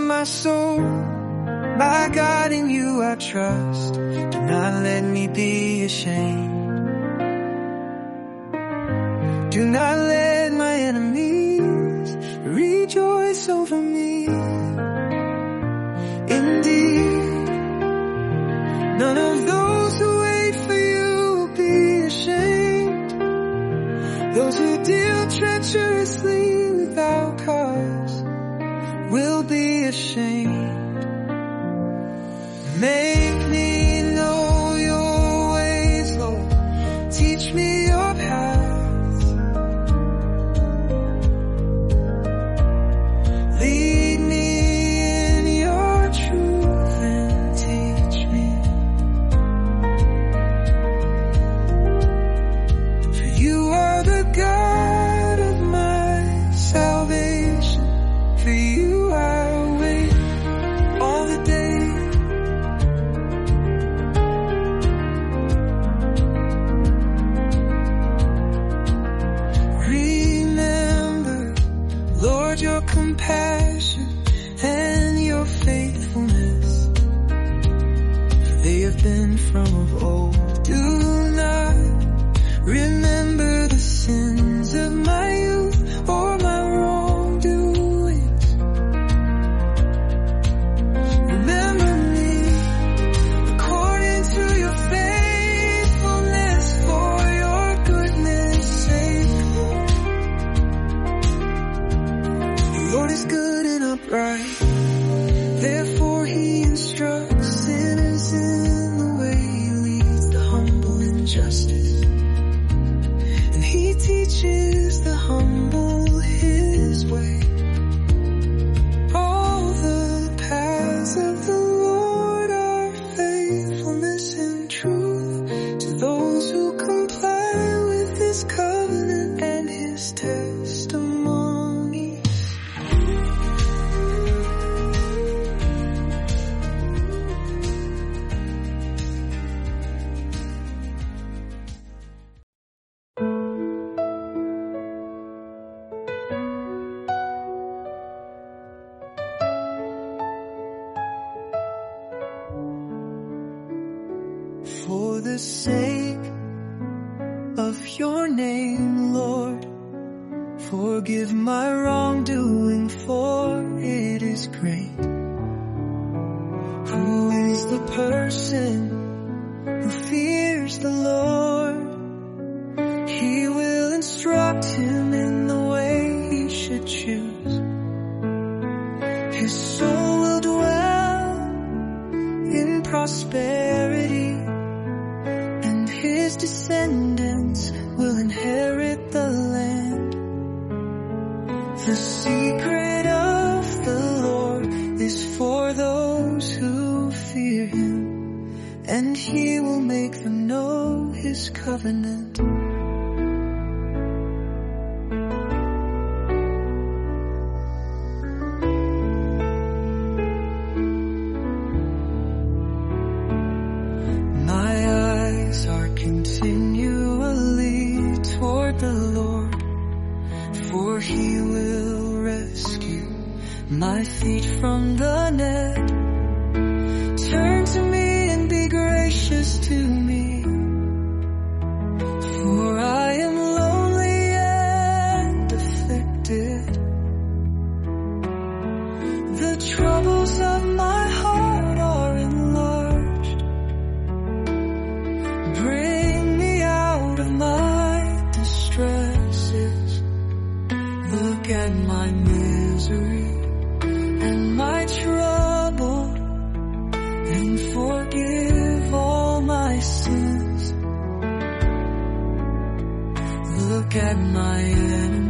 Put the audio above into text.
my soul, my God, in you I trust. Do not let me be ashamed. Do not let my enemies rejoice over me. Indeed, none of those who wait for you will be ashamed. Those who deal treacherously without cause will be ashamed. Make me know your ways, Lord. Teach me your paths. Lead me in your truth and teach me. For you are the God of my salvation. For you I wait all the day. Your compassion and your faithfulness, for they have been from of old. Do not remember the sins of my youth or my wrongdoings. Remember me according to your faithfulness, for your goodness sake. Lord is good and upright, therefore he instructs sinners in the way. He leads the humble in justice, and he teaches the humble his way. All the paths of the Lord are faithfulness and truth to those who comply with his covenant and his testimony. For the sake of your name, Lord, forgive my wrongdoing, for it is great. Who is the person who fears the Lord? He will instruct him in the way he should choose. His soul will dwell in prosperity, his descendants will inherit the land. The secret of the Lord is for those who fear him, and he will make them know his covenant. Continually toward the Lord, for he will rescue my feet from the net. Turn to me and be gracious to me, for I am lonely and afflicted. The troubles of my heart are enlarged. Bring me out of my distresses. Look at my misery and my trouble, and forgive all my sins. Look at my enemies